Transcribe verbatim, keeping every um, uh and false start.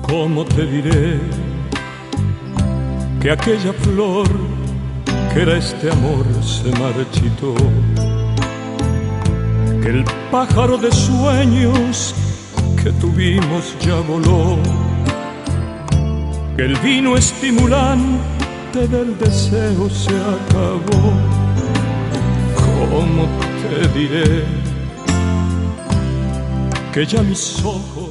¿Cómo te diré que aquella flor que era este amor se marchitó? Que el pájaro de sueños que tuvimos ya voló, que el vino estimulante del deseo se acabó. ¿Cómo te diré que ya mis ojos